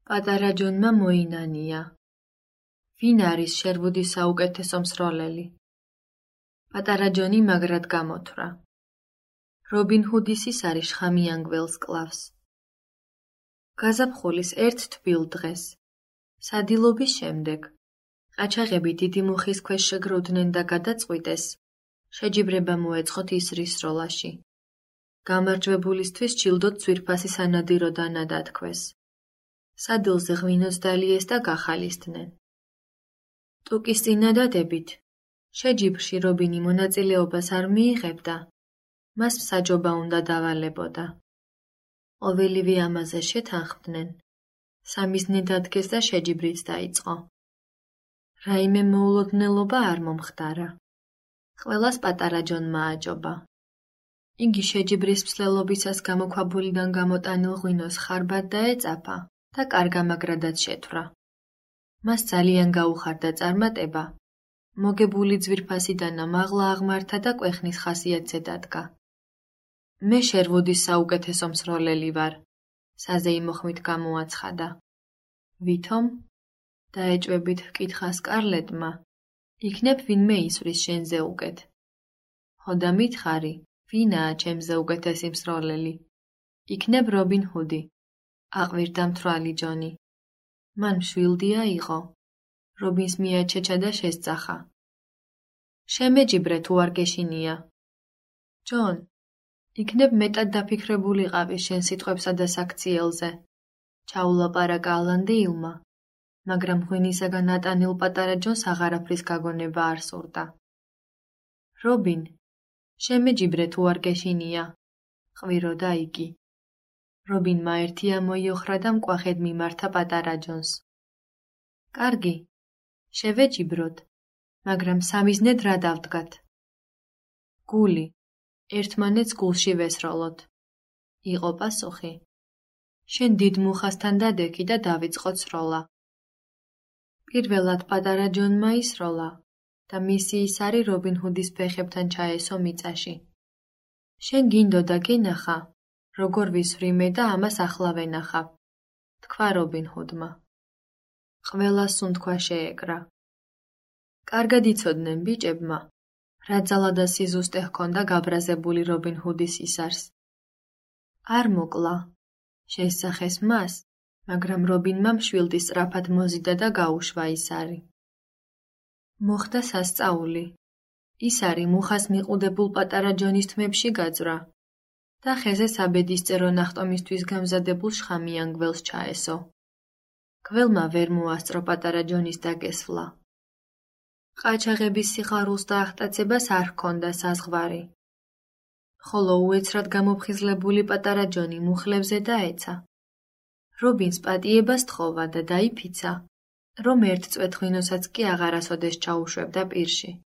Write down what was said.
პატარა ჯონმა მოინანია. ვინ არის შერვუდის საუკეთესო მსროლელი? პატარა ჯონი მაგრად გამოთვრა. რობინ ჰუდის ის არის შხამიან გველს კლავს. გაზაფხულის ერთ თბილ დღეს, სადილობის შემდეგ, ყაჩაღები დიდი მუხის ქვეშ შეგროვდნენ და გადაწყვიტეს, შეჯიბრება მოეწყოთ ისრის სროლაში. გამარჯვებულისთვის ჯილდოდ ძვირფასი სანადირო დანა დათქვეს. სადილზე ღვინოს დალიეს და გახალისდნენ. ტუკის წინადადებით, შეჯიბრში რობინი მონაწილეობას არ მიიღებდა, მას მსაჯობა უნდა დავალებოდა. ყოველივე ამაზე შეთანხმდნენ, სამიზნე დადგეს და შეჯიბრიც დაიწყო. რაიმე მოულოდნელობა არ მომხდარა. ყველას პატარა ჯონმა აჯობა. იგი შეჯიბრის მსვლელობისას გამოქვაბულიდან გამოტანილ ღვინოს ხარბად დაეწაფა და კარგამაგრადაც შეთვრა. მას ძალიან გაუხარდა წარმატება, მოგებული ძვირფასი დანა მაღლა აღმართა და კვეხნის ხასიათზე დადგა. მე შერვუდის საუკეთესო მსროლელი ვარ, საზეიმო ხმით გამოაცხადა. ვითომ? დაეჭვებით ჰკითხა სკარლეტმა, იქნებ ვინმე ისვრის შენზე უკეთ. ხო და მითხარი, ვინაა ჩემზე უკეთესი მსროლელი? იქნებ რობინ ჰუდი, აყვირდა მთვრალი ჯონი. მან მშვილდია იყო. რობინს მიაჩეჩა და შესწახა. შემეჯიბრე თუ არ გეშინია. ჯონ, იქნებ მეტად დაფიქრებულიყავი შენ სიტყვებსა და საქციელზე. ჩაულაპარაკა ალანდეილმა, მაგრამ ღვინისაგან ატანილ პატარა ჯონს აღარაფრის გაგონება არ სურდა. რობინ, შემეჯიბრე თუ არ გეშინია, ყვიროდა იგი. რობინმა ერთი ამოიოხრა და მკვახედ მიმართა პატარა ჯონს. კარგი, შევეჯიბროთ, მაგრამ სამიზნედ რა დავდგათ? გული, ერთმანეთს გულში ვესროლოთ. იყო პასუხი. შენ დიდ მუხასთან დადექი და დავიწყოთ სროლა. პირველად პატარა ჯონმა ისროლა და მისი ისარი რობინ ჰუდის ფეხებთან ჩაესო მიწაში. შენ გინდოდა გენახა, როგორ ვისვრიმე და ამას ახლა ვენახავ, თქვა რობინ ჰუდმა. ყველას სუნთქვა შეეკრა. კარგად იცოდნენ ბიჭებმა, რა ძალა და სიზუსტე ჰქონდა გაბრაზებული რობინ ჰუდის ისარს. არ მოკლა, შესახეს მას, მაგრამ რობინმა მშვილდი სწრაფად მოზიდა და გაუშვა ისარი. მოხდა სასწაული. ისარი მუხას მიყუდებულ პატარა ჯონის თმებში გაძვრა და ხეზე საბედისწერო ნახტომისთვის გამზადებულ შხამიან გველს ჩაესო. გველმა ვერ მოასწრო პატარა ჯონის დაგესვლა. ყაჩაღების სიხარულს და აღტაცებას არ ჰქონდა საზღვარი. ხოლო უეცრად გამოფხიზლებული პატარა ჯონი მუხლებზე დაეცა. რობინს პატიებას თხოვა და დაიფიცა, რომ ერთ წვეთ ღვინოსაც კი აღარასოდეს ჩაუშვებდა პირში.